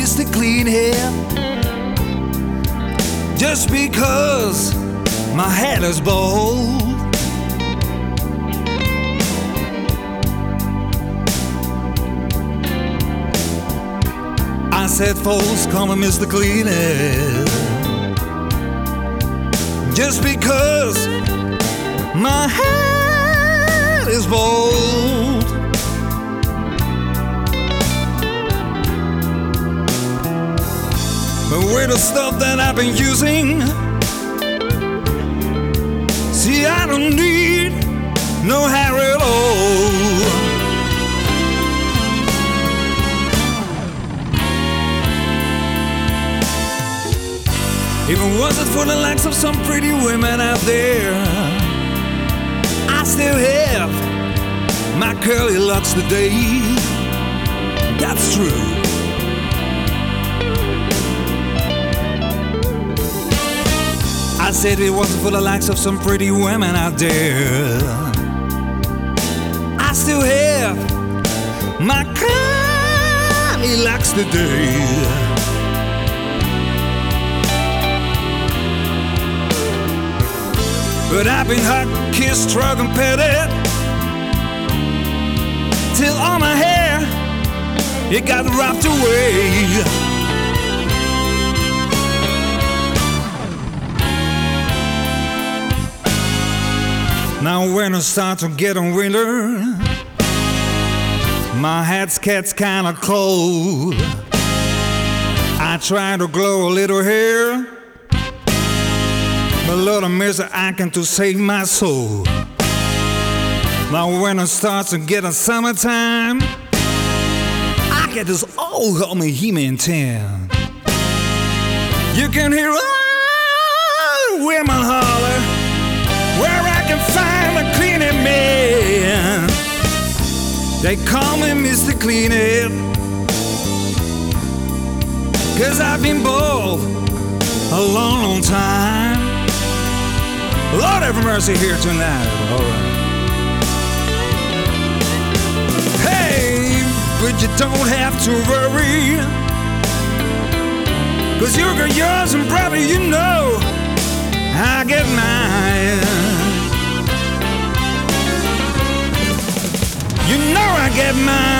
Mr. Clean Hair. Just because my head is bald. I said, folks, call me Mr. Clean Hair. Just because my head is bald. But with the stuff that I've been using, see, I don't need no hair at all. If it wasn't for the likes of some pretty women out there, I still have my curly locks today. That's true. I said it wasn't for the likes of some pretty women out there, I still have my curly locks today. But I've been hot, kissed, drugged, and petted till all my hair, it got wrapped away. Now when I start to get on winter, my head gets kinda cold. I try to grow a little hair, but Lord of mercy, I can to save my soul. Now when it starts to get in summertime, I get this old homie He-Man tan. You can hear all women holler where I can find a cleaning man. They call me Mr. Clean Hair, 'cause I've been bald a long, long time. Lord have mercy here tonight. All right. Hey, but you don't have to worry, 'cause you got yours, and brother, you know I get mine. You know I get mine.